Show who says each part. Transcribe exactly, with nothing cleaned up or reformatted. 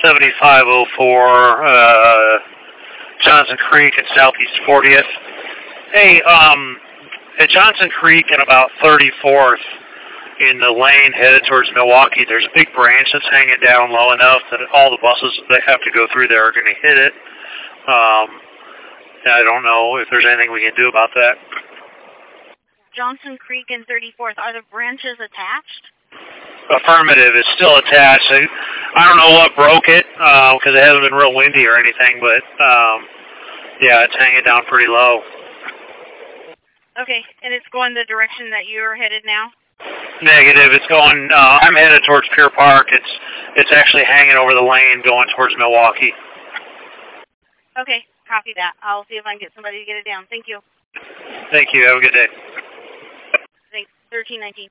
Speaker 1: seventy-five oh four, uh, Johnson Creek and Southeast fortieth. Hey, um, at Johnson Creek and about thirty-fourth in the lane headed towards Milwaukee, there's a big branch that's hanging down low enough that all the buses that have to go through there are going to hit it. Um, I don't know if there's anything we can do about that.
Speaker 2: Johnson Creek and thirty-fourth, are the branches attached?
Speaker 1: Affirmative, it's still attached. I, I don't know what broke it, because uh, it hasn't been real windy or anything, but um, yeah, it's hanging down pretty low.
Speaker 2: Okay, and it's going the direction that you're headed now?
Speaker 1: Negative, it's going, uh, I'm headed towards Pier Park. It's it's actually hanging over the lane going towards Milwaukee.
Speaker 2: Okay, copy that. I'll see if I can get somebody to get it down. Thank you.
Speaker 1: Thank you, have a good day.
Speaker 2: Thanks, thirteen nineteen.